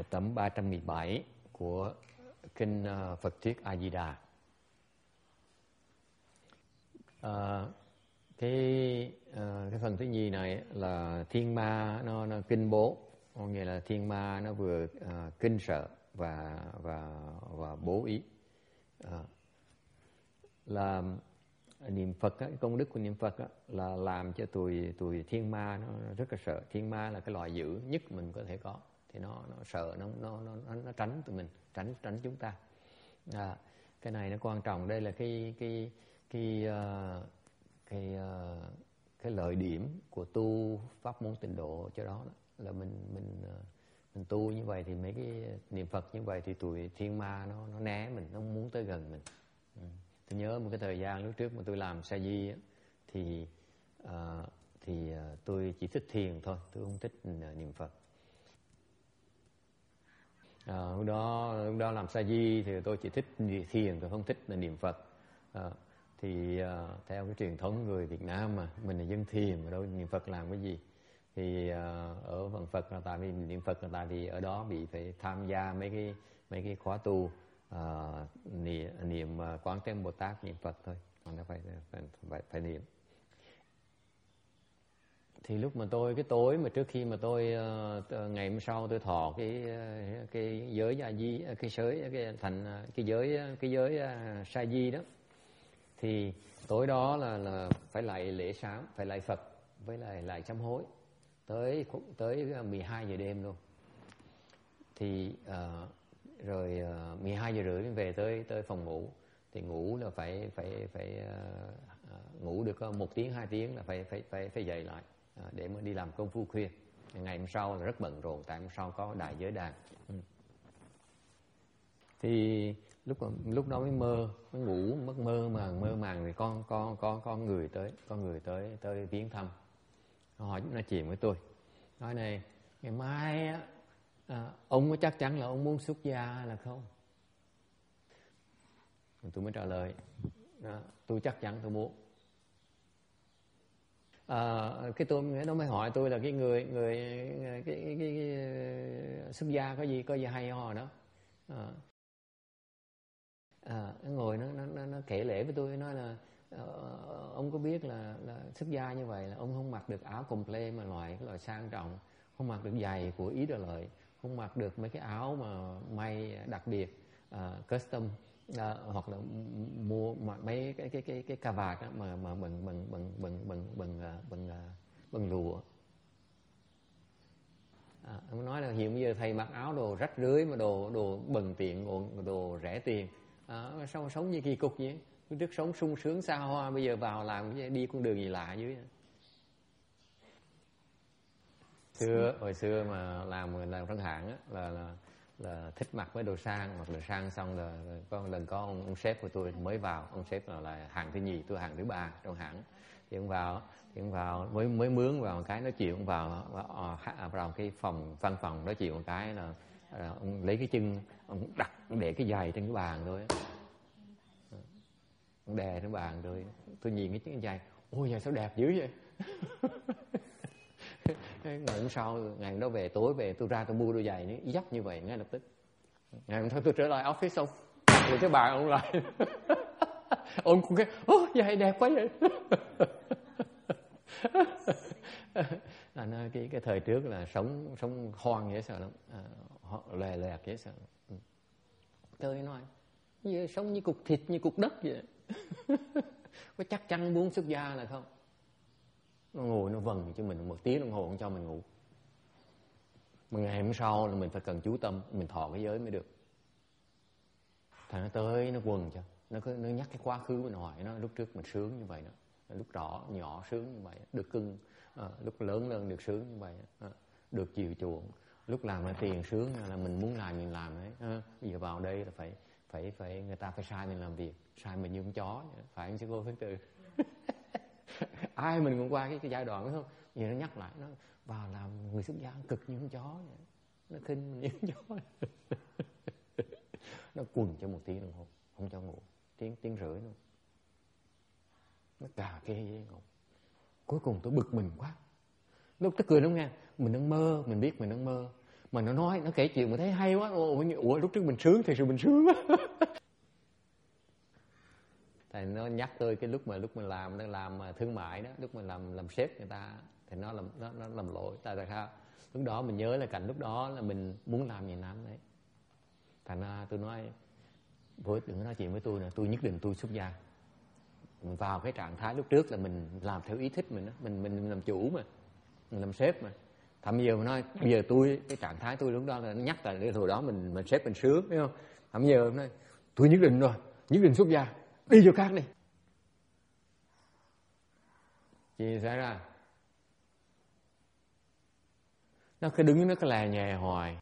tấm 317 của kinh Phật thuyết A Di Đà. Cái phần thứ nhì này là thiên ma nó kinh bố, có nghĩa là thiên ma nó vừa kinh sợ và bố ý. Là niệm Phật á, công đức của niệm Phật á, là làm cho tụi thiên ma nó rất là sợ. Thiên ma là cái loài dữ nhất mình có thể có, thì nó sợ, nó tránh tụi mình, tránh chúng ta. Cái này nó quan trọng. Đây là cái lợi điểm của tu pháp môn tịnh độ cho đó là mình tu như vậy thì mấy cái niệm Phật như vậy thì tụi thiên ma nó né mình, nó không muốn tới gần mình. Tôi nhớ một cái thời gian lúc trước mà tôi làm sa di á, thì tôi chỉ thích thiền thôi, tôi không thích niệm Phật. Lúc đó làm sa di thì tôi chỉ thích thiền, tôi không thích niệm Phật. Thì theo cái truyền thống người Việt Nam mà mình là dân thiền mà đâu niệm Phật làm cái gì. Thì ở Văn Phật là tại vì niệm Phật là tại vì ở đó bị phải tham gia mấy cái khóa tu niệm Quán Thế Bồ Tát, niệm Phật thôi, còn nó phải niệm. Thì lúc mà cái tối mà trước khi mà tôi ngày hôm sau tôi thọ cái giới A Di, cái giới Sa Di đó, thì tối đó là phải lại lễ sám, phải lại Phật với lại sám hối tới 12 giờ đêm luôn. Thì rồi 12 giờ rưỡi về tới phòng ngủ, thì ngủ là phải ngủ được có 1 tiếng 2 tiếng là phải dậy lại để mà đi làm công phu khuya. Ngày hôm sau là rất bận rộn, tại hôm sau có đại giới đàn. Thì lúc đó mới ngủ mất mơ màng thì có người tới viếng thăm, hỏi nói chuyện với tôi, nói này, ngày mai á, ông có chắc chắn là ông muốn xuất gia là không? Tôi mới trả lời, tôi chắc chắn tôi muốn. Nó mới hỏi tôi là cái người cái xuất gia có gì hay ho đó. Nó ngồi nó kể lể với tôi, nói là ông có biết là xuất gia như vậy là ông không mặc được áo complete mà loại sang trọng, không mặc được giày của Ý Đà Lợi, không mặc được mấy cái áo mà may đặc biệt custom, hoặc là mua mấy cái cà vạt mà bằng lụa. Ông nói là hiện bây giờ thầy mặc áo đồ rách rưới mà đồ bần tiện, đồ rẻ tiền, sao sống như kỳ cục vậy? Trước sống sung sướng xa hoa, bây giờ vào làm đi con đường gì lạ dưới. Hồi xưa mà làm trong hãng á, là thích mặc mấy đồ sang, mặc đồ sang xong là có lần có ông sếp của tôi mới vào, ông sếp là hàng thứ nhì, tôi hàng thứ ba trong hãng. Thì ông vào mới mướn vào một cái, nói chuyện ông vào cái văn phòng nói chuyện một cái là ông lấy cái chân ông đặt, ông để cái giày trên cái bàn thôi, ông đè trên bàn thôi. Tôi nhìn cái giày, ôi giày sao đẹp dữ vậy. Ngày hôm sau, ngày hôm đó về, tối về tôi ra tôi mua đôi giày nó dấp như vậy ngay lập tức. Ngày hôm sau tôi trở lại office xong rồi cái bàn ông lại ông cũng cái giày đẹp quá vậy. Cái thời trước là sống hoang dễ sợ lắm, lè lẹt dễ sợ. Tôi nói như sống như cục thịt, như cục đất vậy. Có chắc chắn muốn xuất gia là không? Nó ngồi nó vần cho mình 1 tiếng đồng hồ không cho mình ngủ. Mà ngày hôm sau là mình phải cần chú tâm, mình thọ cái giới mới được. Thằng nó tới nó quần cho, nó nhắc cái quá khứ mình hỏi nó, lúc trước mình sướng như vậy đó, lúc nhỏ sướng như vậy, được cưng, lúc lớn được sướng như vậy, được chiều chuộng, lúc làm ra tiền sướng là mình muốn làm mình làm đấy. Bây giờ vào đây là phải người ta phải sai mình làm việc, sai mình như con chó, phải không chứ cô Phước Từ? Ai mình cũng qua cái giai đoạn đó không? Giờ nó nhắc lại, nó vào làm người xuất gia cực như con chó vậy. Nó khinh mình như con chó. Nó quần cho 1 tiếng đồng hồ không cho ngủ, tiếng rưỡi luôn. Nó cà kê với ngủ. Cuối cùng tôi bực mình quá. Lúc tức cười lắm nghe, mình đang mơ, mình biết mình đang mơ, Mà nó kể chuyện mà thấy hay quá. Ủa lúc trước mình sướng thì sự mình sướng quá. Thì nó nhắc tôi cái lúc mình làm thương mại đó, lúc mình làm sếp người ta, thì nó làm lỗi. Tại sao? Lúc đó mình nhớ là cảnh lúc đó là mình muốn làm gì làm đấy. Thành ra tôi nói đừng có nói chuyện với tôi nè, tôi nhất định tôi xuất gia. Mình vào cái trạng thái lúc trước là mình làm theo ý thích mình đó, mình làm chủ mà, mình làm sếp mà. Thậm giờ mà nói bây giờ cái trạng thái tôi lúc đó là nó nhắc là cái hồi đó mình sếp mình sướng, thấy không? Thậm giờ nói tôi nhất định rồi, nhất định xuất gia, đi chỗ khác đi. Gì xảy ra? Nó cứ đứng nó cứ lè nhè hoài.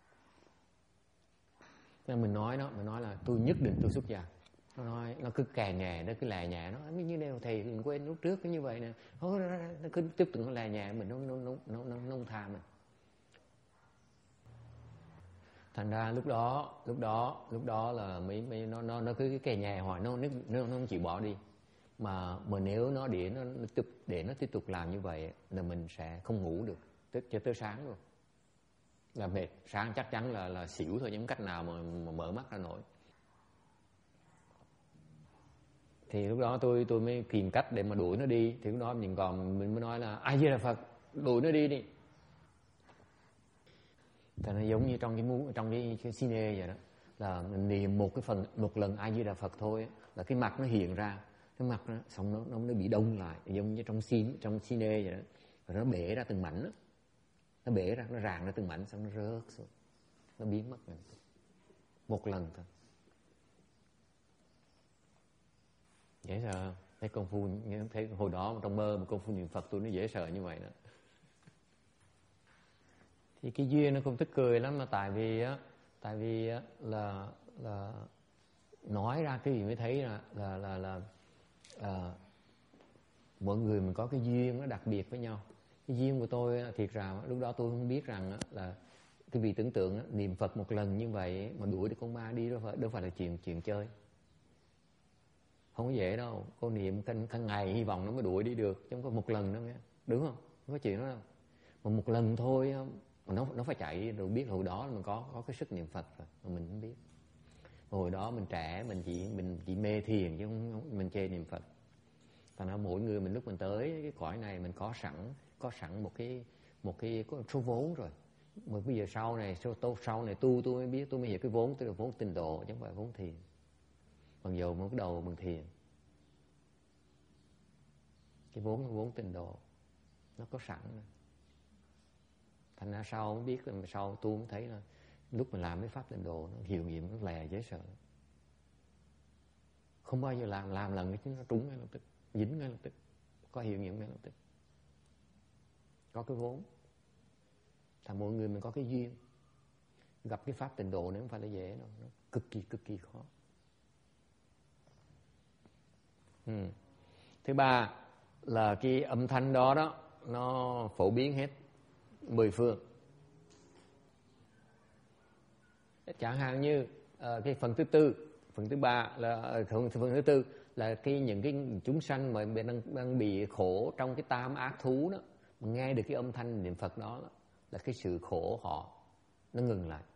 Nên mình nói là tôi nhất định tôi xuất gia. Nó cứ kè nhè, nó cứ lè nhè, nó như đều thầy đừng quên lúc trước cái như vậy nè. Nó cứ tiếp tục nó lè nhè mình, nó không tha mình. Thành ra lúc đó là nó cứ kè nhè hoài, nó không chịu bỏ đi. Mà nếu nó để nó tiếp tục làm như vậy là mình sẽ không ngủ được cho tới sáng luôn. Là mệt, sáng chắc chắn là xỉu thôi, chứ không cách nào mà mở mắt ra nổi. Thì lúc đó tôi mới tìm cách để mà đuổi nó đi. Thì lúc đó mình mới nói là A Di Đà Phật, đuổi nó đi. Thì nó giống như trong cái cine vậy đó, là mình niệm một lần A Di Đà Phật thôi là cái mặt nó hiện ra, cái mặt nó xong nó bị đông lại, giống như trong cine vậy đó, rồi nó bể ra từng mảnh đó. Nó bể ra, nó ràng ra từng mảnh, xong nó rớt xuống, nó biến mất rồi. Một lần thôi. Dễ sợ. Thấy công phu, thấy hồi đó trong mơ mà công phu niệm Phật tôi nó dễ sợ như vậy đó. Thì cái duyên nó cũng tức cười lắm, mà tại vì là nói ra cái gì mới thấy là mọi người mình có cái duyên nó đặc biệt với nhau. Cái duyên của tôi thiệt ra lúc đó tôi không biết rằng là cái vị tưởng tượng niệm Phật một lần như vậy mà đuổi được con ma đi đâu phải là chuyện chơi. Không có dễ đâu. Cô niệm cả ngày hy vọng nó mới đuổi đi được, chứ không có một lần đâu nghe. Đúng không? Không có chuyện đó đâu. Mà một lần thôi nó phải chạy rồi. Biết hồi đó mình có cái sức niệm Phật rồi mà mình không biết. Hồi đó mình trẻ, mình chỉ mê thiền chứ không mình chê niệm Phật. Thành ra mỗi người mình lúc mình tới cái cõi này mình có sẵn một cái số vốn rồi. Mà bây giờ sau này tôi mới biết, tôi mới hiểu cái vốn, tức là vốn tịnh độ chứ không phải vốn thiền. Bằng dầu mới bắt đầu bằng thiền. Cái vốn tịnh độ nó có sẵn rồi. Thành ra sau mới biết, sau tôi mới thấy là lúc mình làm cái pháp tịnh độ nó hiệu nghiệm, nó lè dễ sợ. Không bao giờ làm lần cái nó trúng ngay lập tức, dính ngay lập tức, có hiệu nghiệm ngay lập tức, có cái vốn. Thành mọi người mình có cái duyên, gặp cái pháp tịnh độ này không phải là dễ đâu, nó cực kỳ khó. Thứ ba là cái âm thanh đó nó phổ biến hết 10 phương. Chẳng hạn như cái phần thứ ba là phần thứ tư là những cái chúng sanh mà đang bị khổ trong cái tam ác thú đó, mà nghe được cái âm thanh niệm Phật đó là cái sự khổ họ nó ngừng lại.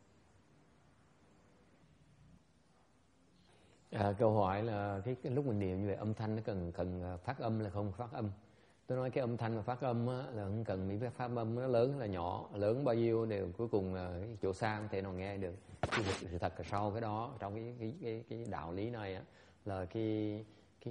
Câu hỏi là cái lúc mình niệm như vậy âm thanh nó cần phát âm là không phát âm. Tôi nói cái âm thanh mà phát âm á, là không cần bị phát âm nó lớn hay là nhỏ, lớn bao nhiêu đều cuối cùng là cái chỗ xa không thể nào nghe được. Sự thật là sau cái đó trong cái đạo lý này á, là cái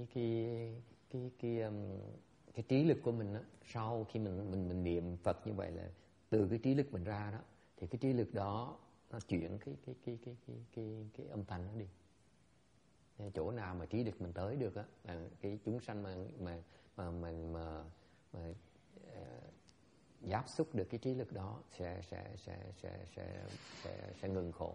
trí lực của mình á, sau khi mình niệm Phật như vậy là từ cái trí lực mình ra đó, thì cái trí lực đó nó chuyển cái âm thanh nó đi. Chỗ nào mà trí lực mình tới được á, là cái chúng sanh mà giáp xúc được cái trí lực đó sẽ ngừng khổ.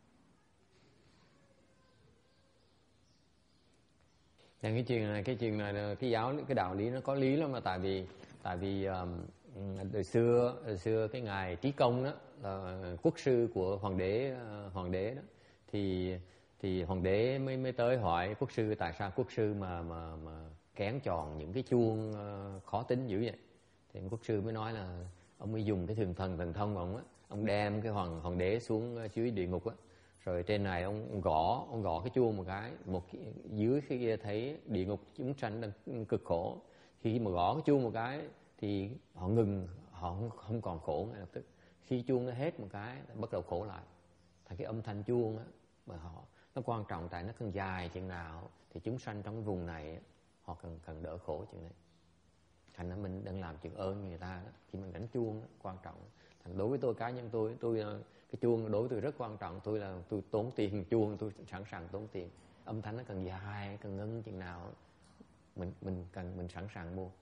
Cái chuyện này cái đạo lý nó có lý lắm, mà tại vì đời xưa cái ngài Trí Công đó là quốc sư của hoàng đế đó, thì hoàng đế mới tới hỏi quốc sư tại sao quốc sư mà kén chọn những cái chuông khó tính dữ vậy. Thì quốc sư mới nói là ông mới dùng cái thần thông của ông á, ông đem cái hoàng đế xuống dưới địa ngục á, rồi trên này ông gõ cái chuông một cái, dưới cái kia thấy địa ngục chúng sanh đang cực khổ, khi mà gõ cái chuông một cái thì họ ngừng, họ không còn khổ ngay lập tức. Khi chuông nó hết một cái bắt đầu khổ lại. Thành cái âm thanh chuông á mà nó quan trọng, tại nó cần dài chừng nào thì chúng sanh trong cái vùng này họ cần đỡ khổ chừng này. Thành ra mình đang làm chuyện ơn người ta đó. Khi mình đánh chuông đó, quan trọng. Thành đối với tôi, cá nhân tôi cái chuông đối với tôi rất quan trọng. Tôi tốn tiền chuông, tôi sẵn sàng tốn tiền. Âm thanh nó cần dài, cần ngân chừng nào mình sẵn sàng mua.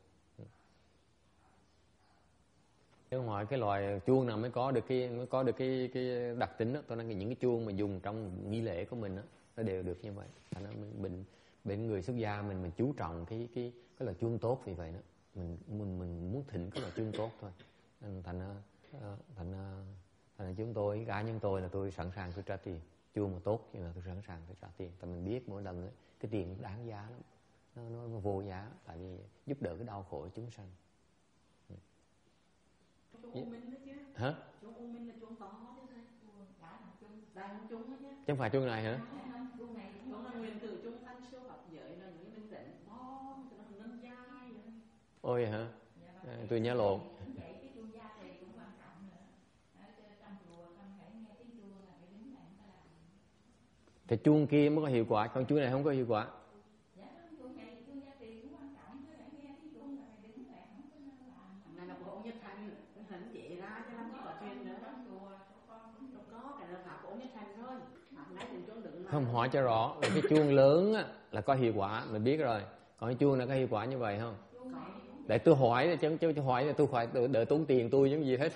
Nếu ngoài cái loài chuông nào mới có được cái đặc tính đó, tôi nói những cái chuông mà dùng trong nghi lễ của mình đó, nó đều được như vậy. Thành ra bên người xuất gia mình chú trọng cái là chuông tốt, vì vậy đó mình muốn thỉnh cái là chuông tốt thôi. Thành ra chúng tôi, cá nhân tôi là tôi sẵn sàng tôi trả tiền. Chuông mà tốt nhưng mà tôi sẵn sàng tôi trả tiền, tại mình biết mỗi lần ấy, cái tiền đáng giá lắm, nó vô giá, tại vì giúp đỡ cái đau khổ của chúng sanh. Chuông U Minh đó chứ. Hả? Chuông U Minh là chuông to chứ thôi. Đại chuông đó chứ. Chứ không phải chuông này hả? Chuông này cũng là nguyên tử chuông thanh siêu Phật giới, là những cái minh định to, cho nó nâng dai vậy. Ôi hả? Tôi nhớ lộn. Vậy cái chuông gia thì cũng quan trọng nữa. Trong chùa không phải nghe tiếng chuông là phải đứng lại người ta làm. Thì chuông kia mới có hiệu quả, còn chuông này không có hiệu quả. Chuông này, chuông gia thì cũng quan trọng, chứ phải nghe tiếng chuông là phải đứng lại, không có nên làm. Này là bộ Nhất Thanh, hình chị ra cho làm gì có chuyện nữa đó. Có cái là pháp của Nhất Thanh thôi. Không, hỏi cho rõ là cái chuông lớn á, là có hiệu quả, mình biết rồi. Còn cái chuông này có hiệu quả như vậy không? Để tôi hỏi, chứ hỏi là tôi phải đợi tốn tiền tôi giống gì hết.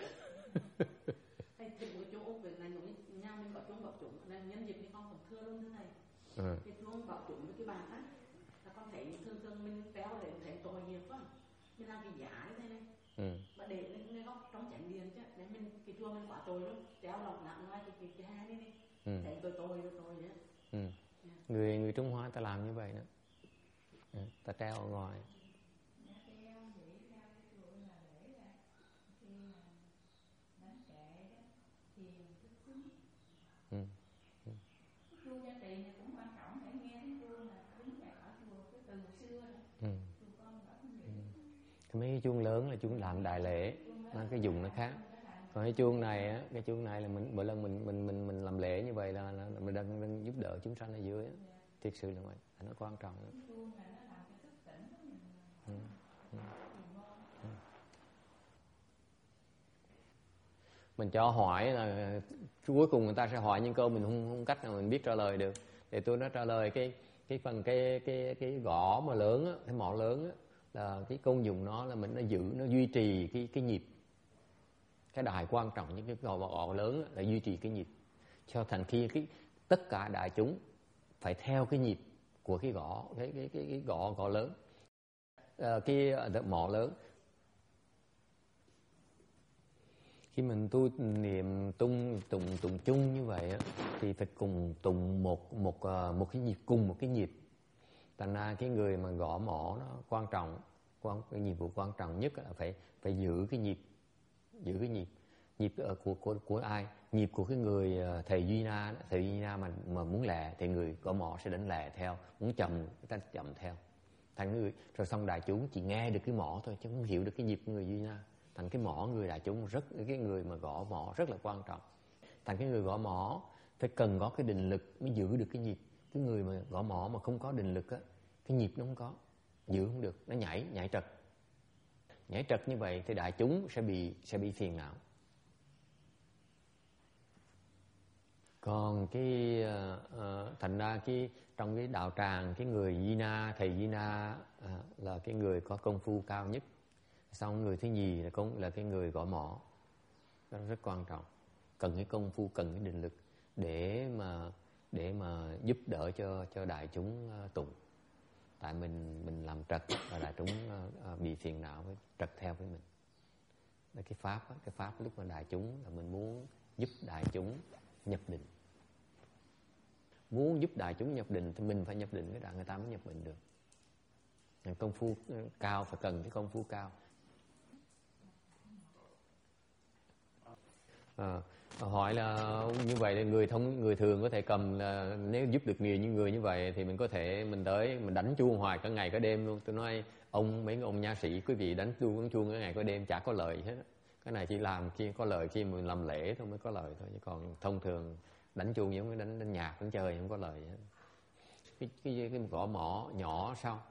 Cái chuông bảo chúng với cái bàn á, là con thấy thường mình kéo lên thấy tội nghiệp quá, mình làm cái giả như thế này, mà để lên góc trong chánh điện chứ, để mình cái chuông mình quá tội luôn, kéo lòng nặng ngay cái hai đi, thấy tôi đấy. Người Trung Hoa ta làm như vậy đó, ta treo ở ngoài. Chuông gia trì này cũng quan trọng, để nghe tiếng chuông là đứng dậy ở chùa cái từ xưa rồi. Mấy cái chuông lớn là chuông làm đại lễ, nó cái dùng nó khác. Còn cái chuông này á, cái chuông này là mỗi lần mình làm lễ như vậy là mình đang giúp đỡ chúng sanh ở dưới á. Thiệt sự là vậy, nó quan trọng lắm. Mình cho hỏi là cuối cùng người ta sẽ hỏi những câu mình không cách nào mình biết trả lời được. Thì tôi đã trả lời cái phần cái gõ mà lớn á, cái mõ lớn á, là cái công dụng nó là mình nó duy trì cái nhịp. Cái đài quan trọng những cái gõ lớn á, là duy trì cái nhịp, cho thành khi tất cả đại chúng phải theo cái nhịp của cái gõ, cái gõ lớn, cái mõ lớn. Khi mình tu niệm tụng chung như vậy á, thì phải cùng tụng một cái nhịp, cùng một cái nhịp. Thành ra cái người mà gõ mõ nó quan trọng, cái nhiệm vụ quan trọng nhất là phải giữ cái nhịp, nhịp của ai? Nhịp của cái người thầy Duy Na. Thầy Duy Na mà muốn lẹ thì người gõ mõ sẽ đánh lẹ theo, muốn chậm người ta chậm theo. Thành người rồi xong đại chúng chỉ nghe được cái mõ thôi chứ không hiểu được cái nhịp của người Duy Na. Thành cái mõ người đại chúng cái người mà gõ mõ rất là quan trọng. Thành cái người gõ mõ phải cần có cái định lực mới giữ được cái nhịp. Cái người mà gõ mõ mà không có định lực á, cái nhịp nó không có, giữ không được, nó nhảy trật như vậy thì đại chúng sẽ bị phiền não. Còn thành ra trong cái đạo tràng, cái người Di Na, thầy Di Na là cái người có công phu cao nhất. Xong người thứ nhì là cái người gõ mõ, đó rất quan trọng, cần cái công phu, cần cái định lực để mà giúp đỡ cho đại chúng tụng. Tại mình làm trật và đại chúng bị phiền não với trật theo với mình. Là cái pháp lúc mà đại chúng là mình muốn giúp đại chúng nhập định. Muốn giúp đại chúng nhập định thì mình phải nhập định, cái đoạn người ta mới nhập định được. Công phu cao, phải cần cái công phu cao. Hỏi là như vậy là người thường có thể cầm là nếu giúp được nhiều những người như vậy thì mình có thể mình tới mình đánh chuông hoài cả ngày cả đêm luôn. Tôi nói mấy ông nha sĩ quý vị đánh chuông cả ngày cả đêm chả có lợi gì hết. Cái này chỉ làm khi có lợi khi mình làm lễ thôi mới có lợi thôi, chứ còn thông thường đánh chuông giống như đánh nhạc đánh chơi không có lợi gì hết. Cái gõ mõ nhỏ sao?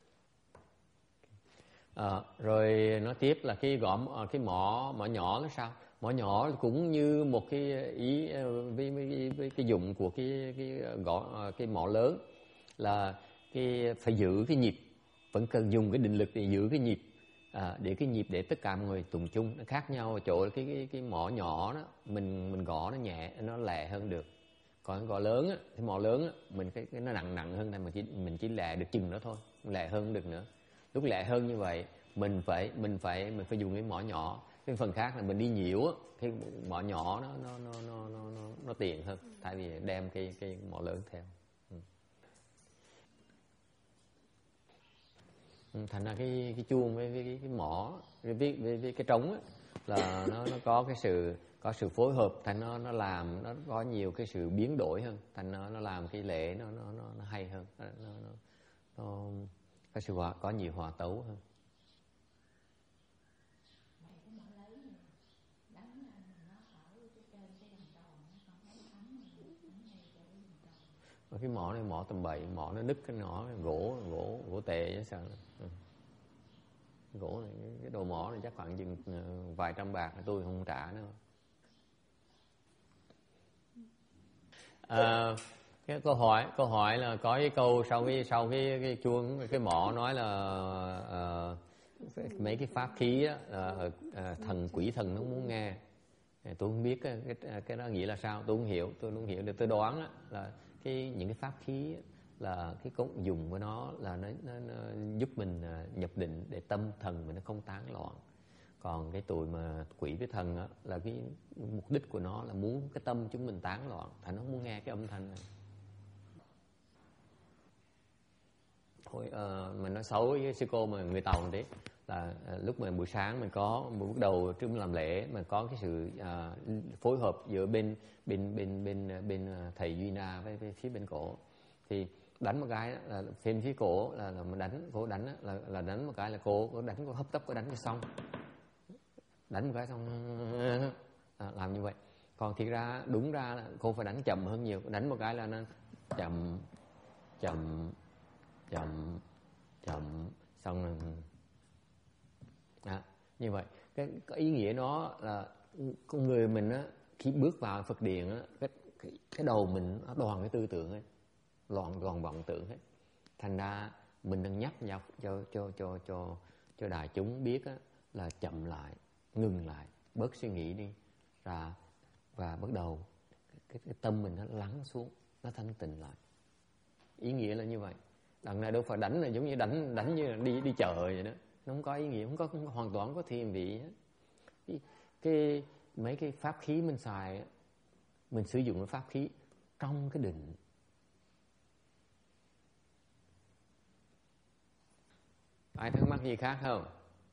Rồi nói tiếp là cái mõ nhỏ nó sao? Mõ nhỏ cũng như một cái ý với cái dụng của cái mõ lớn là phải giữ cái nhịp, vẫn cần dùng cái định lực để giữ cái nhịp, để cái nhịp để tất cả mọi người tùng chung. Nó khác nhau ở chỗ cái mõ nhỏ đó mình gõ nó nhẹ, nó lẹ hơn được. Còn cái gõ lớn á, cái mõ lớn á, nó nặng hơn, nên mình chỉ lẹ được chừng đó thôi, lẹ hơn không được nữa. Lúc lẹ hơn như vậy mình phải dùng cái mõ nhỏ. Cái phần khác là mình đi nhiễu á, cái mõ nhỏ nó tiện hơn thay vì đem cái mõ lớn theo. Thành ra cái chuông với cái mõ với cái trống á, là nó có có sự phối hợp, thành nó làm nó có nhiều cái sự biến đổi hơn, thành nó làm cái lễ nó hay hơn, nó có nhiều hòa tấu hơn. Cái mỏ này mỏ tầm bậy, mỏ nó nứt cái nỏ gỗ tệ chứ sao. Gỗ này, cái đồ mỏ này chắc khoảng chừng vài trăm bạc tôi không trả nữa. Cái câu hỏi là có cái câu sau cái chuông cái mỏ nói là mấy cái pháp khí á, thần quỷ thần nó muốn nghe. Tôi không biết cái đó nghĩa là sao, tôi không hiểu được. Tôi đoán á, là những cái pháp khí á, là cái công dụng của nó là nó giúp mình nhập định để tâm thần mình nó không tán loạn. Còn cái tụi mà quỷ với thần á, là cái mục đích của nó là muốn cái tâm chúng mình tán loạn, thành nó muốn nghe cái âm thanh này. Thôi mình nói xấu với sư cô mà người Tàu thế là lúc mà buổi sáng mình có một bước đầu trước làm lễ mà có cái sự phối hợp giữa bên thầy Duy Na với phía bên cổ, thì đánh một cái là phía cổ là mình đánh, cô đánh là đánh một cái là cô đánh, cô hấp tấp cô đánh cho xong, đánh một cái xong làm như vậy. Còn thiệt ra đúng ra là cô phải đánh chậm hơn nhiều, đánh một cái là nó chậm xong rồi như vậy. Cái ý nghĩa nó là con người mình á, khi bước vào Phật điện á, cái đầu mình nó đoàn cái tư tưởng ấy, đoàn vọng tưởng ấy. Thành ra mình đang nhắc nhở cho đại chúng biết á, là chậm lại, ngừng lại, bớt suy nghĩ đi, và bắt đầu cái tâm mình nó lắng xuống, nó thanh tịnh lại. Ý nghĩa là như vậy. Đằng này đâu phải đánh là giống như đánh như là đi chợ vậy đó, nó không có ý nghĩa, không có hoàn toàn không có thiên vị hết. Mấy cái pháp khí mình xài, mình sử dụng cái pháp khí trong cái định. Ai thắc mắc gì khác không?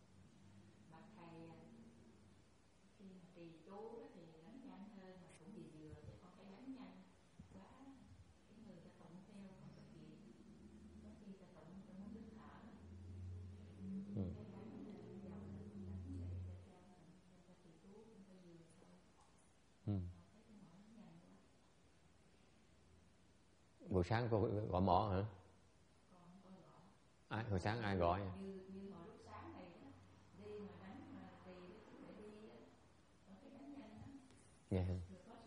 Buổi sáng cô gọi mỏ hả? Hồi sáng ai gọi? Nghe hả?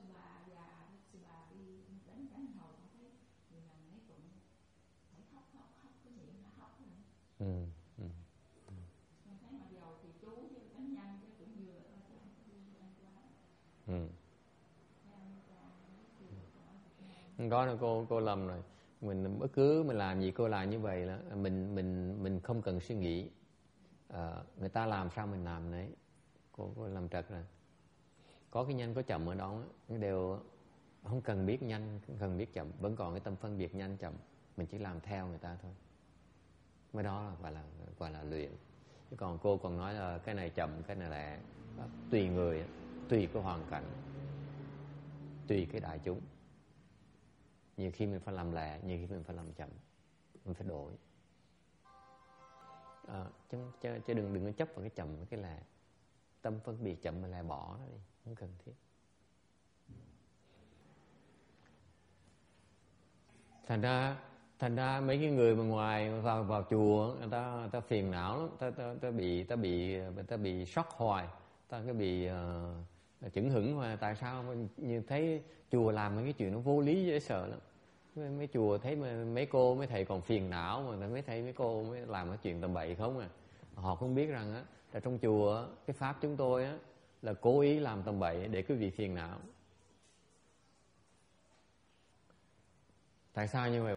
Đó là cô lầm rồi. Mình bất cứ mình làm gì cô làm như vậy là mình không cần suy nghĩ. Người ta làm sao mình làm đấy. Cô làm trật rồi. Có cái nhanh có chậm ở đó đều không cần biết nhanh, không cần biết chậm, vẫn còn cái tâm phân biệt nhanh chậm, mình chỉ làm theo người ta thôi. Mới đó là gọi là luyện. Chứ còn cô còn nói là cái này chậm, cái này lẹ, tùy người, tùy cái hoàn cảnh, tùy cái đại chúng. Nhiều khi mình phải làm lẹ, nhiều khi mình phải làm chậm, mình phải đổi. Chứ đừng có chấp vào cái chậm với cái lẹ. Tâm phân biệt chậm mà lẹ bỏ nó đi, không cần thiết. Thành ra mấy cái người mà ngoài vào chùa, người ta phiền não lắm, ta bị sốc hoài, ta cái bị chững hững hoài. Tại sao như thấy chùa làm mấy cái chuyện nó vô lý dễ sợ lắm. Mấy chùa thấy mấy cô mấy thầy còn phiền não, mà mấy thầy mấy cô mới làm cái chuyện tầm bậy không à. Họ không biết rằng á, là trong chùa cái pháp chúng tôi á là cố ý làm tầm bậy để quý vị phiền não. Tại sao như vậy?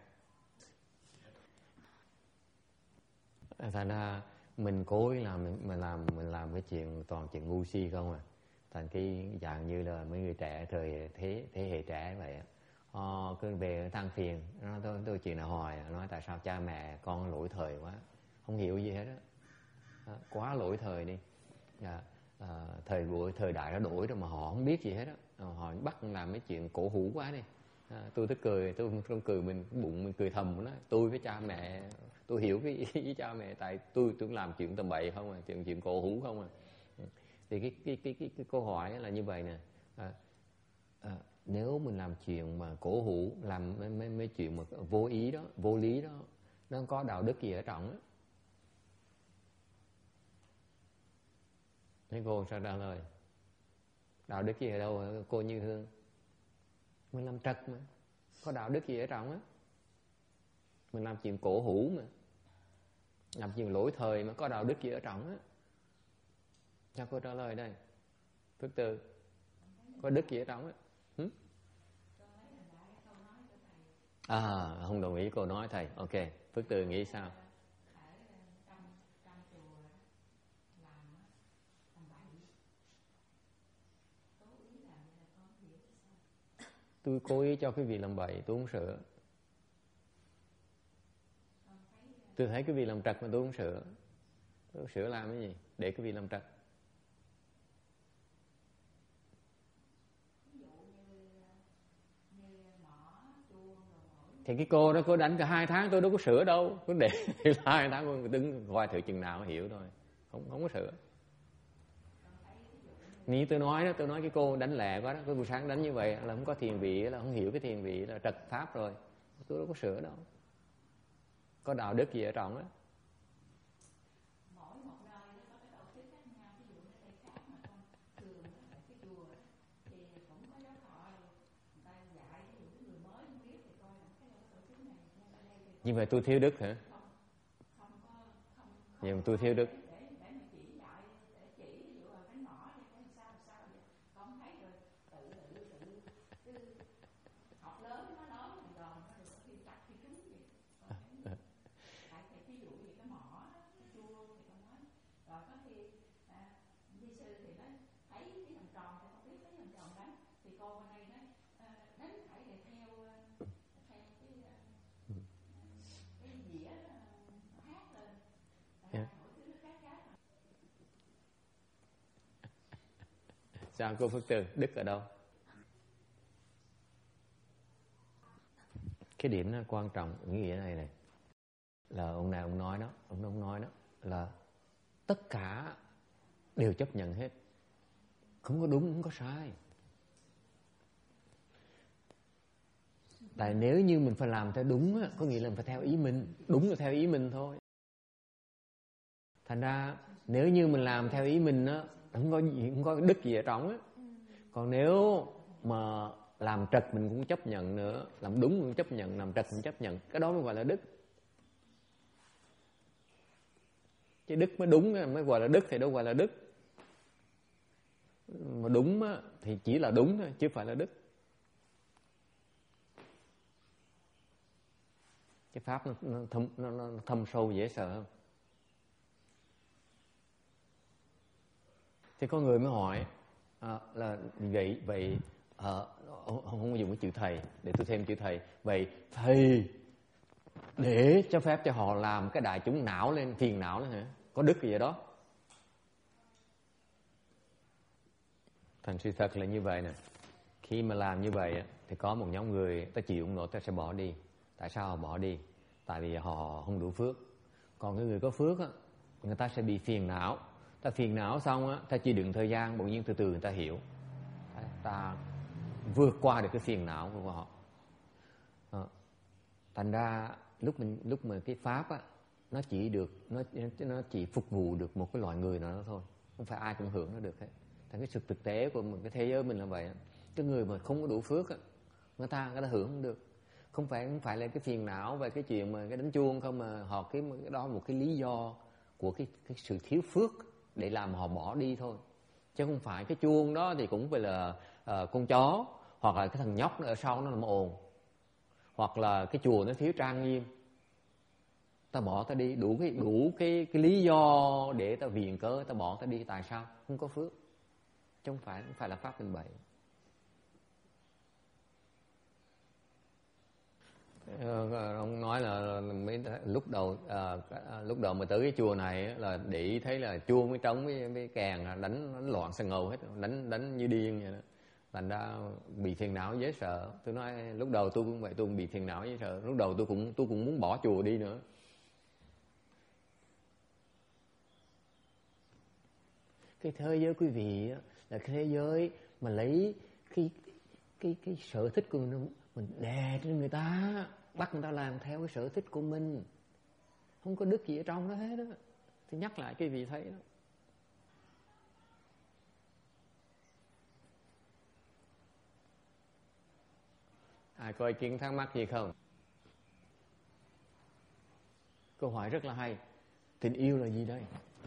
Thành ra mình cố ý mình làm cái chuyện toàn chuyện ngu si không à. Thành cái dạng như là mấy người trẻ thế hệ trẻ vậy á, cứ về than phiền, nói tôi chuyện nào hoài, nói tại sao cha mẹ con lỗi thời quá, không hiểu gì hết á, quá lỗi thời đi. Thời đại nó đổi rồi mà họ không biết gì hết á, họ bắt làm mấy chuyện cổ hủ quá đi. Tôi tức cười, tôi không cười, mình bụng mình cười thầm đó. Tôi với cha mẹ, tôi hiểu cái ý cha mẹ, tại tôi làm chuyện tầm bậy không à, chuyện cổ hủ không à. Thì cái câu hỏi là như vậy nè. Nếu mình làm chuyện mà cổ hủ, làm mấy chuyện mà vô ý đó, vô lý đó, nó không có đạo đức gì ở trong á. Thế cô sao trả lời? Đạo đức gì ở đâu cô Như Hương? Mình làm trật mà, có đạo đức gì ở trong á. Mình làm chuyện cổ hủ mà, làm chuyện lỗi thời mà, có đạo đức gì ở trong á. Cho cô trả lời đây Phước Từ, có đức gì ở trong á? Không đồng ý cô nói thầy. Ok, Phước Từ nghĩ sao? Tôi cố ý cho quý vị làm bậy, tôi không sửa. Tôi thấy quý vị làm trật mà tôi không sửa. Tôi không sửa làm cái gì để quý vị làm trật. Thì cái cô đó cô đánh cả 2 tháng tôi đâu có sửa đâu. Cứ để 2 tháng cô đứng coi thử chừng nào hiểu thôi. Không có sửa. Như tôi nói đó, tôi nói cái cô đánh lẹ quá đó, cái buổi sáng đánh như vậy là không có thiền vị, là không hiểu cái thiền vị, là trật pháp rồi. Tôi đâu có sửa đâu. Có đạo đức gì ở trong á. Như vậy tôi thiếu đức hả? Nhưng mà tôi thiếu đức. Sao cô Phước Từ, đức ở đâu? Cái điểm nó quan trọng ý nghĩa này là ông này ông nói đó, ông nói đó là tất cả đều chấp nhận hết, không có đúng không có sai. Tại nếu như mình phải làm theo đúng á, có nghĩa là mình phải theo ý mình, đúng là theo ý mình thôi. Thành ra nếu như mình làm theo ý mình á, không có đức gì ở trong á. Còn nếu mà làm trật mình cũng chấp nhận nữa, làm đúng cũng chấp nhận, làm trật cũng chấp nhận, cái đó mới gọi là đức. Chứ đức mới đúng mới gọi là đức, thì đâu gọi là đức. Mà đúng á, thì chỉ là đúng thôi, chứ phải là đức. Cái pháp nó thâm sâu dễ sợ không? Thì có người mới hỏi là vậy không có dùng cái chữ thầy, để tôi thêm chữ thầy. Vậy thầy để cho phép cho họ làm cái đại chúng não lên, phiền não lên hả? Có đức gì vậy đó? Thành sự thật là như vậy nè. Khi mà làm như vậy thì có một nhóm người ta chịu không nổi, ta sẽ bỏ đi. Tại sao họ bỏ đi? Tại vì họ không đủ phước. Còn cái người có phước á, người ta sẽ bị phiền não. Ta phiền não xong á, ta chịu đựng thời gian, bỗng nhiên từ từ người ta hiểu. Ta vượt qua được cái phiền não của họ. Thành ra lúc mà cái pháp á, nó chỉ phục vụ được một cái loại người nào đó thôi, không phải ai cũng hưởng nó được hết. Thành cái sự thực tế của một cái thế giới mình là vậy. Cái người mà không có đủ phước á, người ta hưởng không được. Không phải là cái phiền não về cái chuyện mà cái đánh chuông không, mà họ cái đó một cái lý do của cái sự thiếu phước để làm họ bỏ đi thôi. Chứ không phải cái chuông đó thì cũng phải là con chó, hoặc là cái thằng nhóc ở sau nó làm ồn, hoặc là cái chùa nó thiếu trang nghiêm, ta bỏ ta đi. Đủ cái lý do để ta viện cớ ta bỏ ta đi. Tại sao? Không có phước. Chứ không phải là pháp mình bậy. Ông nói là lúc đầu mà tới cái chùa này là để ý thấy là chuông với trống với kèn đánh loạn sân ngầu hết, đánh như điên vậy đó. Thành ra bị phiền não dễ sợ. Tôi nói lúc đầu tôi cũng vậy, tôi cũng bị phiền não dễ sợ. Lúc đầu tôi cũng muốn bỏ chùa đi nữa. Cái thế giới quý vị là cái thế giới mà lấy cái sở thích của mình đè trên người ta, bắt người ta làm theo cái sở thích của mình, không có đức gì ở trong đó hết đó. Thì nhắc lại quý vị thấy đó. Ai có ý kiến thắc mắc gì không? Câu hỏi rất là hay. Tình yêu là gì đây?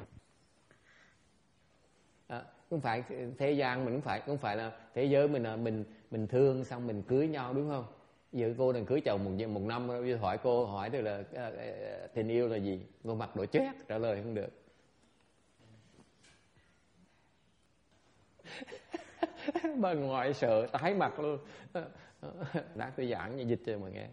Không phải thế gian mình không phải là thế giới mình thương xong mình cưới nhau, đúng không? Giờ cô đang cưới chồng một năm, hỏi tôi là tình yêu là gì? Cô mặt đổi chét, trả lời không được. Bà ngoại sợ tái mặt luôn. Đã tôi giảng như dịch cho mà nghe.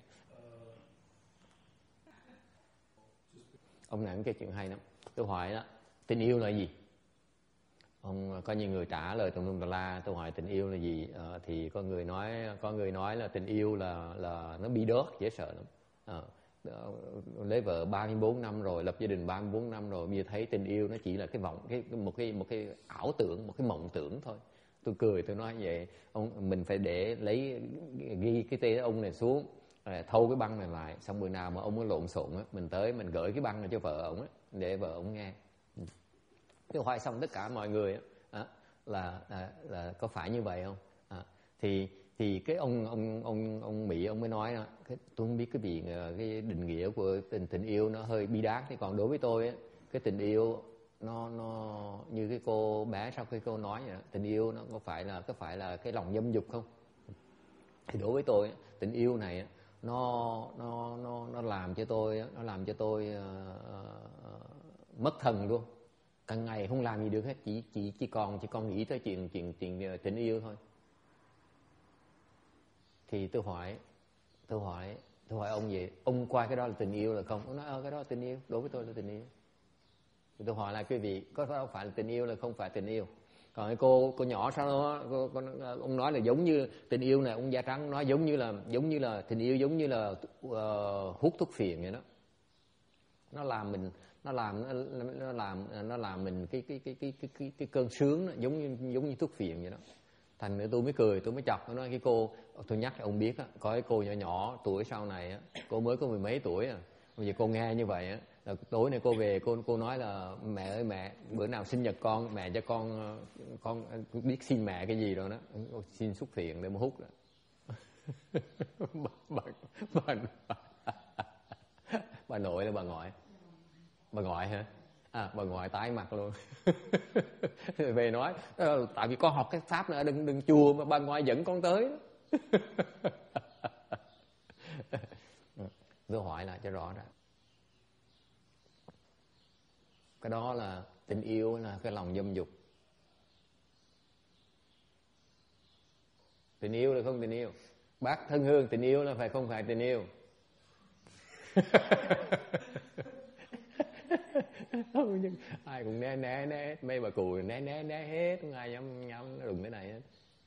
Ông này cái chuyện hay lắm. Tôi hỏi đó, tình yêu là gì? Ông có nhiều người trả lời tùm lum tà la. Tôi hỏi tình yêu là gì, thì có người nói là tình yêu là nó bi đớt, dễ sợ lắm. Lấy vợ 34 năm rồi, lập gia đình 34 năm rồi, bây giờ thấy tình yêu nó chỉ là một cái ảo tưởng, một cái mộng tưởng thôi. Tôi cười, tôi nói vậy, mình phải ghi cái tên ông này xuống, thâu cái băng này lại, xong bữa nào mà ông có lộn xộn á, mình tới mình gửi cái băng này cho vợ ông á, để vợ ông nghe. Tôi hỏi xong tất cả mọi người là có phải như vậy không? Thì cái ông Mỹ ông mới nói đó, tôi không biết cái định nghĩa của tình yêu nó hơi bi đát. Thì còn đối với tôi cái tình yêu nó như cái cô bé sau khi cô nói vậy đó, tình yêu nó có phải là cái lòng dâm dục không? Thì đối với tôi tình yêu này nó làm cho tôi mất thần luôn. Cả ngày không làm gì được hết, chỉ còn nghĩ tới chuyện tình yêu thôi. Thì tôi hỏi ông vậy, ông coi cái đó là tình yêu là không? Ông nói cái đó là tình yêu, đối với tôi là tình yêu. Thì tôi hỏi lại quý vị, có phải là tình yêu là không phải tình yêu? Còn cái cô nhỏ sao đó, ông nói là giống như tình yêu này, ông da trắng nói giống như là tình yêu giống như là hút thuốc phiện vậy đó. Nó làm mình cái cơn sướng đó, giống như thuốc phiện vậy đó. Thành nữa tôi mới cười, tôi mới chọc, tôi nói cái cô, tôi nhắc ông biết á, có cái cô nhỏ tuổi sau này á, cô mới có 10 mấy tuổi à. Bây giờ cô nghe như vậy á, là tối nay cô về cô nói là mẹ ơi mẹ, bữa nào sinh nhật con, mẹ cho con biết xin mẹ cái gì rồi đó, xin thuốc phiện để mà hút đó. Bà nội là bà ngoại? Bà ngoại hả? Bà ngoại tái mặt luôn. Về nói tại vì con học cái pháp này đừng chùa mà bà ngoại dẫn con tới. Tôi hỏi lại cho rõ ràng, cái đó là tình yêu là cái lòng dâm dục? Tình yêu là không tình yêu? Bác Thân Hương, tình yêu là không phải tình yêu? Ai cũng né hết, mấy bà cụ né hết, không ai dám đụng cái này hết.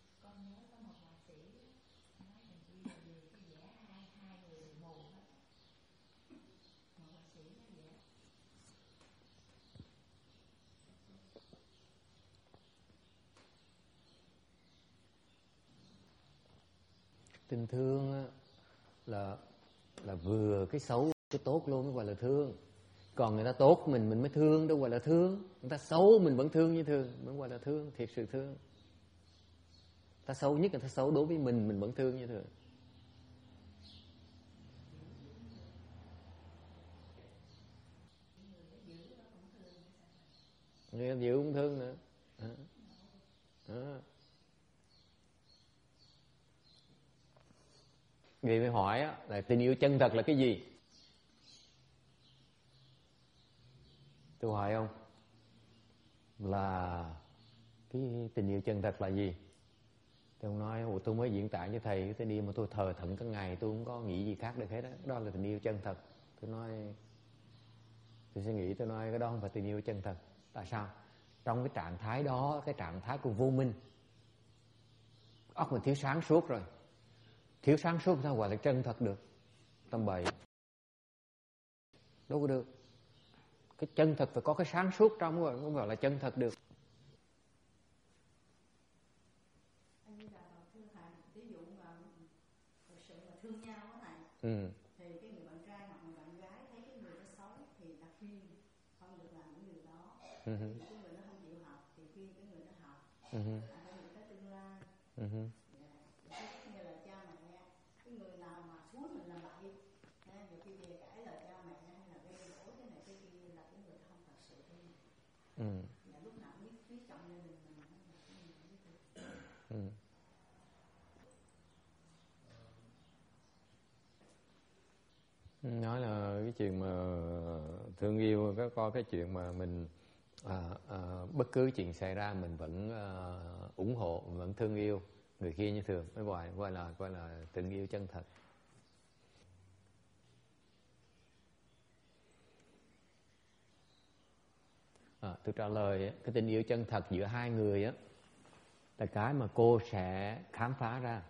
Tình thương là vừa cái xấu cái tốt luôn mới gọi là thương. Còn người ta tốt mình mới thương, đâu gọi là thương. Người ta xấu mình vẫn thương như thường, mới gọi là thương, thiệt sự thương. Ta xấu nhất là ta xấu đối với mình vẫn thương như thường. Người ta giữ cũng thương nữa. Người mới hỏi là tình yêu chân thật là cái gì? Tôi hỏi không? Là cái tình yêu chân thật là gì? Tôi nói, tôi mới diễn tả với thầy cái tình yêu mà tôi thờ thận cả ngày, tôi không có nghĩ gì khác được hết đó. Đó là tình yêu chân thật. Tôi nói, tôi suy nghĩ, tôi nói cái đó không phải tình yêu chân thật. Tại sao? Trong cái trạng thái đó, cái trạng thái của vô minh, óc mình thiếu sáng suốt rồi. Thiếu sáng suốt sao gọi là chân thật được? Tầm bậy. Đâu có được. Cái chân thật phải có cái sáng suốt trong rồi, không gọi là chân thật được. Anh như là thưa thầy, ví dụ mà thực sự là thương nhau đó thầy, thì cái người bạn trai hoặc người bạn gái thấy cái người đó xấu thì ta khuyên không được làm những điều đó. Thì cái người đó không chịu học thì khuyên cái người đó học. Phải nghĩ tới tương lai. Như là cha mẹ, cái người nào mà xúi mình làm bậy, nhiều khi về cãi lời cha mẹ hay là gây lỗi cái này cái kia là cái người không thật sự thương. Và lúc nào cũng biết trọng gia đình mình là cái người biết thương. Nói là cái chuyện mà thương yêu, có coi cái chuyện mà mình bất cứ chuyện xảy ra mình vẫn ủng hộ, mình vẫn thương yêu người kia như thường, mới gọi là tình yêu chân thật. Tôi trả lời cái tình yêu chân thật giữa hai người á là cái mà cô sẽ khám phá ra.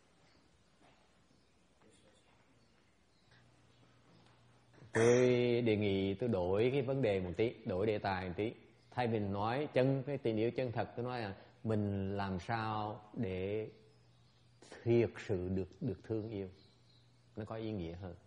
Tôi đề nghị tôi đổi cái vấn đề một tí, đổi đề tài một tí. Thay vì nói cái tình yêu chân thật, tôi nói là mình làm sao để thiệt sự được thương yêu, nó có ý nghĩa hơn.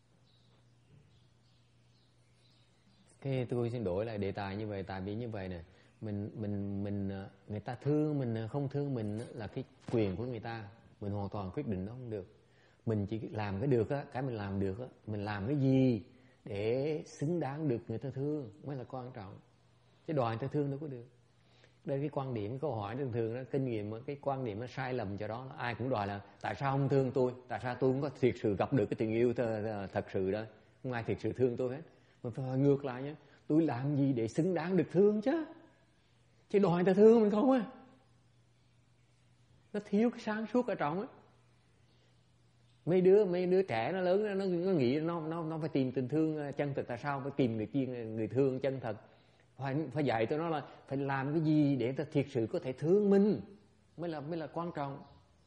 Cái tôi xin đổi lại đề tài như vậy, tại vì như vậy nè, mình người ta thương mình không thương mình là cái quyền của người ta, mình hoàn toàn quyết định nó không được. Mình chỉ làm cái được á, cái mình làm được á, mình làm cái gì để xứng đáng được người ta thương mới là quan trọng. Chứ đòi người ta thương đâu có được. Đây cái quan điểm, cái câu hỏi thường đó, kinh nghiệm, cái quan điểm nó sai lầm cho đó. Ai cũng đòi là tại sao không thương tôi, tại sao tôi không có thiệt sự gặp được cái tình yêu thật sự đó, không ai thiệt sự thương tôi hết. Mình phải hỏi ngược lại nhé, tôi làm gì để xứng đáng được thương chứ đòi người ta thương mình không á. Nó thiếu cái sáng suốt ở trong á. Mấy đứa trẻ nó lớn nó nghĩ nó phải tìm tình thương chân thật. Tại sao phải tìm người thương chân thật? Phải dạy tụi nó là phải làm cái gì để ta thiệt sự có thể thương mình mới là quan trọng.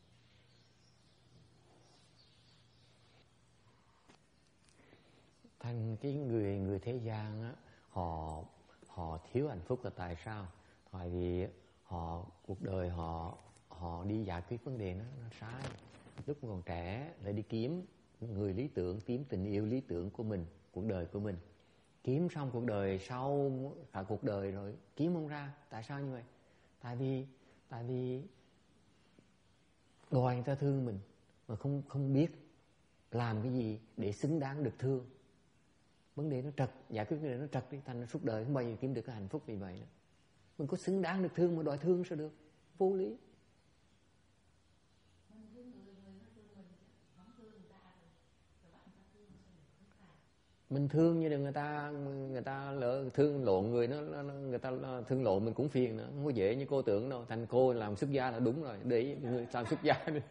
Thành cái người thế gian á, họ thiếu hạnh phúc là tại sao? Tại vì cuộc đời họ đi giải quyết vấn đề nó sai. Lúc còn trẻ lại đi kiếm người lý tưởng, kiếm tình yêu lý tưởng của mình, cuộc đời của mình. Kiếm xong cuộc đời sau cả cuộc đời rồi kiếm không ra. Tại sao như vậy? Tại vì đòi người ta thương mình mà không biết làm cái gì để xứng đáng được thương. Vấn đề nó trật, giải quyết vấn đề nó trật đi, thành nó suốt đời không bao giờ kiếm được cái hạnh phúc vì vậy nữa. Mình có xứng đáng được thương mà đòi thương sao được? Vô lý. Mình thương như đừng người ta lỡ thương lộn người người ta thương lộn mình cũng phiền nữa, không có dễ như cô tưởng đâu. Thành cô làm xuất gia là đúng rồi, để người làm xuất gia đi.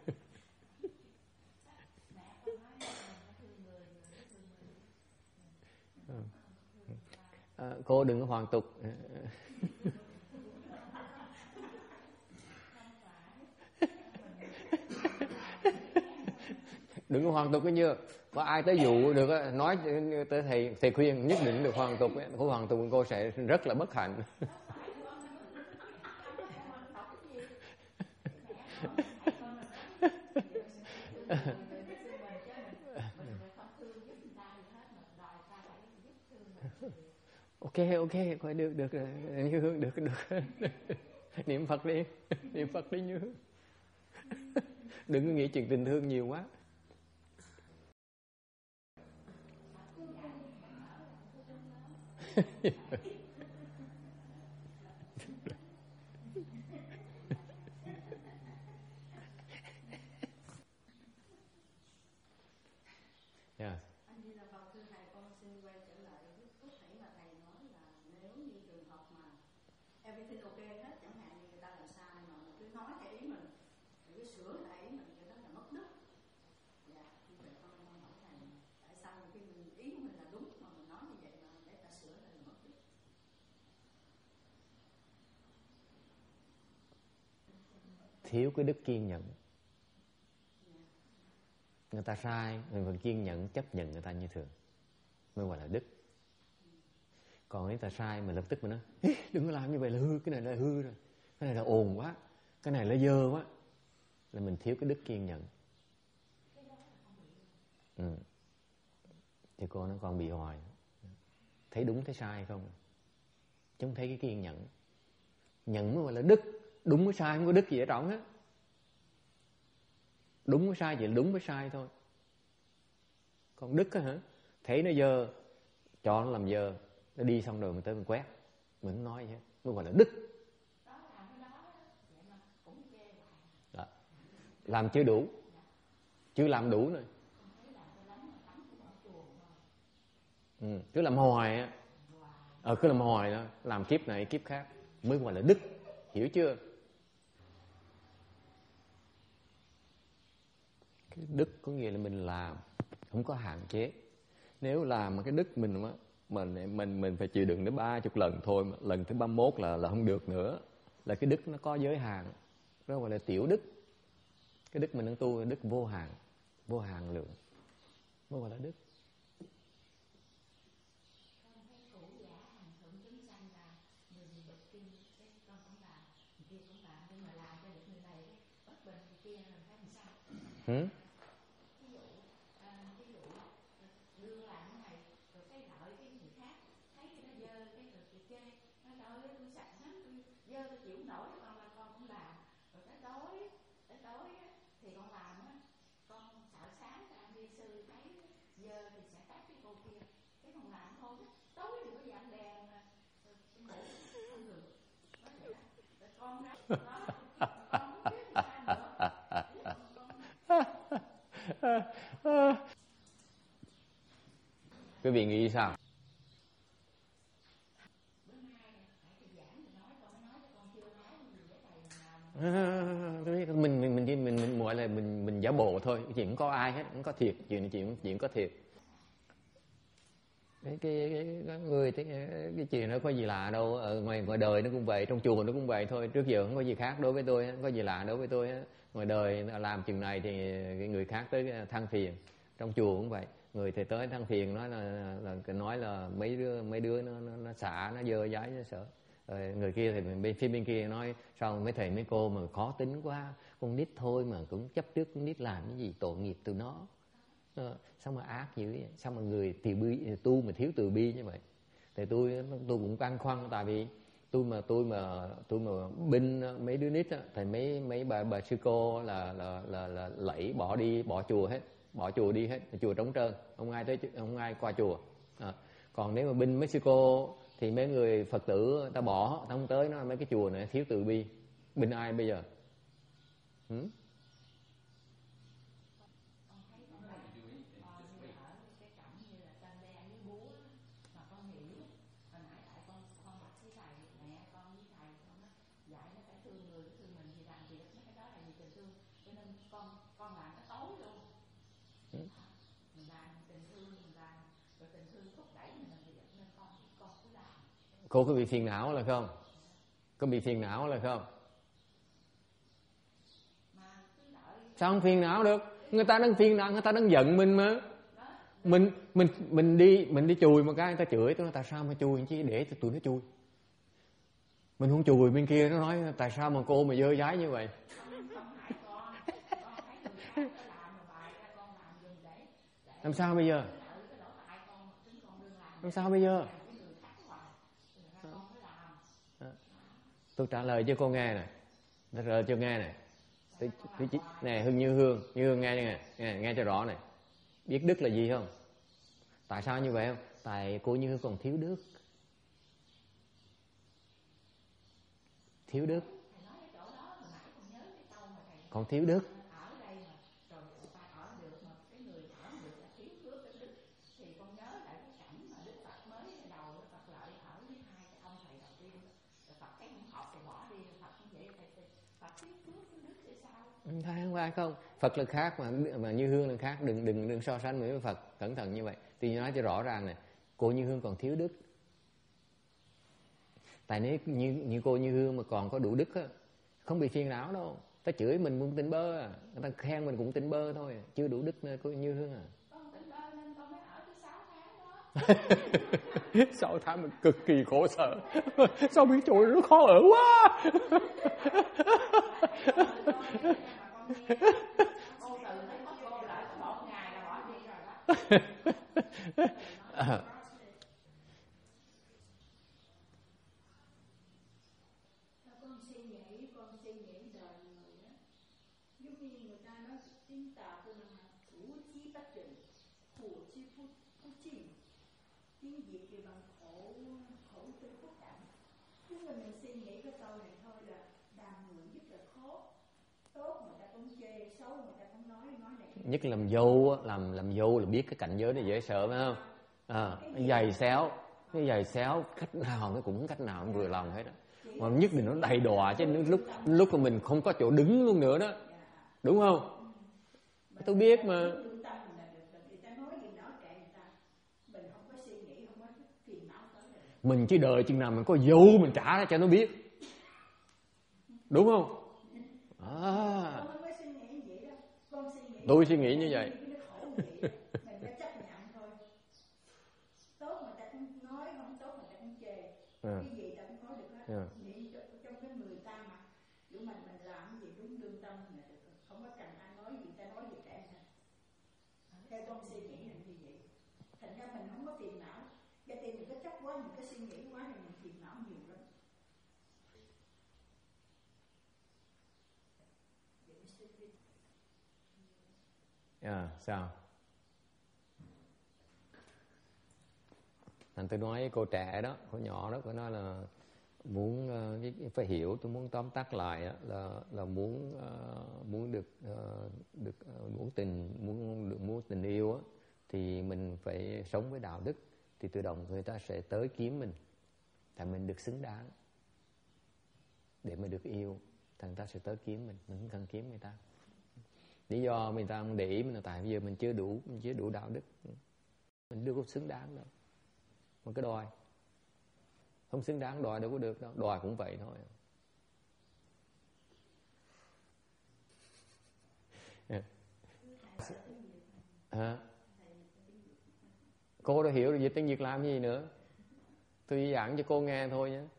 Cô đừng có hoàn tục. Đừng có hoàn tục cái chưa. Có ai tới dụ được nói tới thầy khuyên nhất định được hoàn tục. Cô hoàn tục cô sẽ rất là bất hạnh. Ok, coi được Như Hương được. Niệm Phật đi Như Hương. Đừng có nghĩ chuyện tình thương nhiều quá. Yeah. Anh Di Đà Phật, thưa thầy, con xin quay trở lại lúc nãy mà thầy nói là nếu như trường hợp mà everything ok hết, chẳng hạn như người ta làm sai mà cứ nói theo ý mình, cứ sửa lại ý mình, cái đó là mất đức. Dạ, như vậy con hỏi thầy, tại sao khi mình ý của mình là đúng mà mình nói như vậy mà để ta sửa lại là mất đức? Thiếu cái đức kiên nhẫn. Người ta sai, mình vẫn kiên nhẫn chấp nhận người ta như thường, mới gọi là đức. Còn nếu ta sai mình lập tức mình nói đừng có làm như vậy là hư, cái này là hư rồi, cái này là ồn quá, cái này là dơ quá, là mình thiếu cái đức kiên nhẫn. Thì cô nó còn bị hoài, thấy đúng thấy sai không, chứ không thấy cái kiên nhẫn. Nhận mới gọi là đức. Đúng với sai không có đức gì ở trọng hết. Đúng với sai chỉ là đúng với sai thôi. Còn đức á hả, thấy nó dơ cho nó làm dơ, nó đi xong rồi mình tới mình quét, mình không nói gì hết, nó gọi là đức. Đó. Làm chưa đủ, chưa làm đủ nữa. Cứ làm hoài á, cứ làm hoài đó, làm kiếp này kiếp khác mới gọi là đức, hiểu chưa? Cái đức có nghĩa là mình làm không có hạn chế. Nếu làm mà cái đức mình á, mình phải chịu đựng đến 30 lần thôi, mà lần thứ 31 là không được nữa, là cái đức nó có giới hạn, đó gọi là tiểu đức. Cái đức mình đang tu là đức vô hạn lượng, mới gọi là đức. Quý vị nghĩ sao? Mình gọi là mình giả bộ thôi, chuyện không có ai hết, không có thiệt, chuyện có thiệt. Cái người cái chuyện đó có gì lạ đâu, ở ngoài đời nó cũng vậy, trong chùa nó cũng vậy thôi. Trước giờ không có gì khác đối với tôi, không có gì lạ đối với tôi. Ngoài đời làm chừng này thì cái người khác tới than phiền, trong chùa cũng vậy, người thì tới than phiền nói là mấy đứa nó xả, nó dơ dái, nó sợ. Rồi người kia thì bên kia nói sao mấy thầy mấy cô mà khó tính quá, con nít thôi mà cũng chấp trước con nít, làm cái gì tội nghiệp từ nó. Sao mà ác dữ vậy? Sao mà người tu mà thiếu từ bi như vậy? Thì tôi cũng băn khoăn, tại vì tôi mà binh mấy đứa nít á, thì mấy bà sư cô là lẫy bỏ chùa đi hết, chùa trống trơn, không ai qua chùa. Còn nếu mà binh mấy sư cô thì mấy người Phật tử người ta bỏ, ta không tới, nó mấy cái chùa này thiếu từ bi, binh ai bây giờ? Cô có bị phiền não là không? Có bị phiền não là không? Sao không phiền não được? Người ta đang phiền não, người ta đang giận mình mà. Mình đi chùi một cái người ta chửi tôi nói tại sao mà chùi chứ, để cho tụi nó chùi. Mình không chùi, bên kia nó nói tại sao mà cô mà dơ dái như vậy. Làm sao bây giờ? Làm sao bây giờ? Tôi trả lời cho cô nghe nè. Tôi trả lời cho nghe nè. Nè Như Hương nghe cho rõ này. Biết đức là gì không? Tại sao như vậy không? Tại cô Như Hương còn thiếu đức. Thiếu đức. Còn thiếu đức. Không phải không? Phật là khác mà Như Hương là khác. Đừng so sánh với Phật. Cẩn thận như vậy. Thì nói cho rõ ràng này, cô Như Hương còn thiếu đức. Tại nếu như cô Như Hương mà còn có đủ đức á, không bị phiền não đâu. Ta chửi mình cũng tỉnh bơ à. Người ta khen mình cũng tỉnh bơ thôi. Chưa đủ đức nữa cô Như Hương à. Con tỉnh bơ nên con mới ở tới 6 tháng đó. 6 tháng mình cực kỳ khổ sở. Sao bị chửi nó khó ở quá. Cô từ thấy có cô lại có 1 ngày là bỏ đi rồi đó. Con suy nghĩ đời người á, giống như người ta nói tiếng Tàu của mình là thủ chí bất định, khổ chi phúc trình, tiếng Việt thì bằng khổ tư phúc đẳng. Chúng mình suy nghĩ cái câu này thôi là làm người rất là khó. Tốt người ta cũng chê, xấu người ta cũng nói này. Nhất là làm dâu á, làm dâu là biết cái cảnh giới này dễ sợ phải không? Cái giày xéo cách nào nó cũng vừa lòng hết á. Mà nhất định nó đầy đọa chứ lúc mà mình không có chỗ đứng luôn nữa đó. Đúng không? Tôi biết mà. Mình chỉ đợi chừng nào mình có dâu mình trả ra cho nó biết. Đúng không? Tôi suy nghĩ như vậy. Cái gì ta cũng nói được hết. Trong cái người ta mà kiểu mình làm gì đúng lương tâm là được, không có cần ai nói gì, ta nói gì cả. Theo con suy nghĩ là như vậy. Thành ra mình không có phiền não. Cho nên mình có chấp quá, mình có suy nghĩ quá thì mình phiền não nhiều lắm. Sao? Thành tôi nói với cô trẻ đó, cô nhỏ đó, cô nói là muốn phải hiểu, tôi muốn tóm tắt lại là muốn được muốn tình yêu á, thì mình phải sống với đạo đức, thì tự động người ta sẽ tới kiếm mình, tại mình được xứng đáng để mà được yêu, thằng ta sẽ tới kiếm mình không cần kiếm người ta. Lý do người ta không để ý mình là tại bây giờ mình chưa đủ đạo đức, mình chưa có xứng đáng đâu. Một cái đòi không xứng đáng, đòi đâu có được đâu, đòi cũng vậy thôi. Cô đã hiểu được dịch tiếng Việt làm gì nữa, tôi giảng cho cô nghe thôi nhé.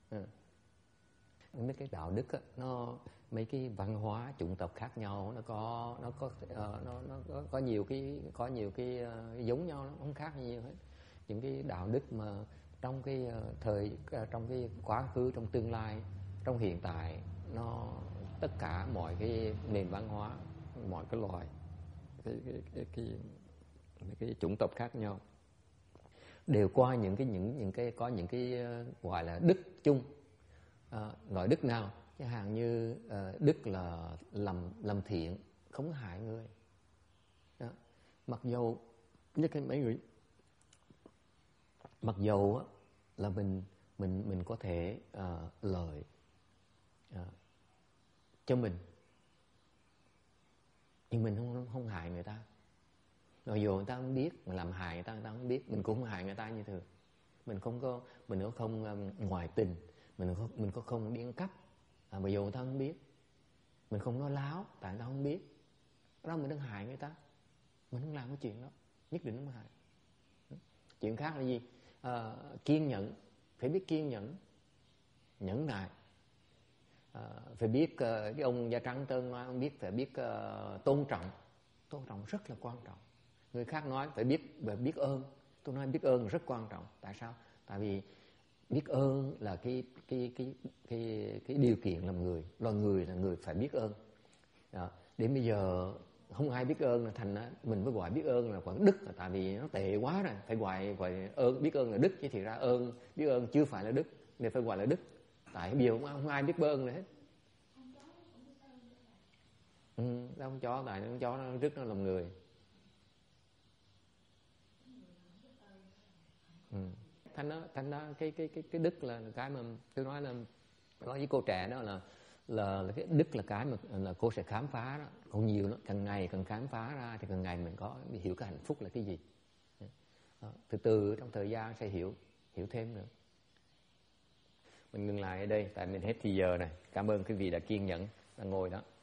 Mấy cái đạo đức á, nó mấy cái văn hóa chủng tộc khác nhau, nó có nhiều cái giống nhau, nó không khác nhiều hết. Những cái đạo đức mà trong cái trong cái quá khứ, trong tương lai, trong hiện tại, nó tất cả mọi cái nền văn hóa, mọi cái loài, cái chủng tộc khác nhau đều qua những cái có những cái gọi là đức chung. Loại đức nào? Chẳng hạn như đức là làm thiện, không hại người. Đó. Mặc dầu như cái mấy người, mặc dầu là mình có thể lợi cho mình, nhưng mình không hại người ta. Mặc dù người ta không biết, mình làm hại người ta không biết, mình cũng không hại người ta như thường. mình có không ngoại tình, mình có không đi ăn cắp, mà dù người ta không biết, mình không nói láo tại người ta không biết, đó mình đang hại người ta. Mình không làm cái chuyện đó, nhất định không hại. Chuyện khác là gì? Kiên nhẫn, phải biết kiên nhẫn, nhẫn nại. Phải biết, cái ông Da Trắng Tân nói, ông biết phải biết tôn trọng rất là quan trọng. Người khác nói phải biết ơn, tôi nói biết ơn rất quan trọng. Tại sao? Tại vì biết ơn là cái điều kiện làm người, loài người là người phải biết ơn. Đến bây giờ không ai biết ơn, là thành mình mới gọi biết ơn là gọi đức, là tại vì nó tệ quá rồi, phải gọi ơn, biết ơn là đức, chứ thì ra biết ơn chưa phải là đức, nên phải gọi là đức. Tại bây giờ không ai biết ơn nữa hết. Con chó, tại con chó nó rất nó làm người. Thành ra cái đức là cái mà tôi nói với cô trẻ đó là cái đức là cái mà là cô sẽ khám phá đó. Còn nhiều đó, càng ngày càng khám phá ra thì càng ngày mình có hiểu cái hạnh phúc là cái gì. Từ từ trong thời gian sẽ hiểu thêm nữa. Mình ngừng lại ở đây tại mình hết thì giờ này. Cảm ơn quý vị đã kiên nhẫn đã ngồi đó.